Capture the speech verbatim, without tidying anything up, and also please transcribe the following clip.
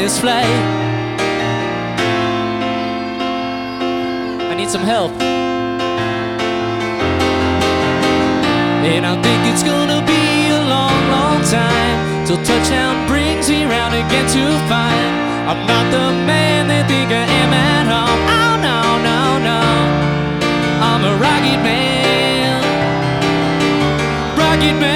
this flight. I need some help. And I think it's gonna be a long, long time till touchdown brings me round again to find I'm not the man they think I am at home. Oh no, no, no, I'm a rocket man, rocket man.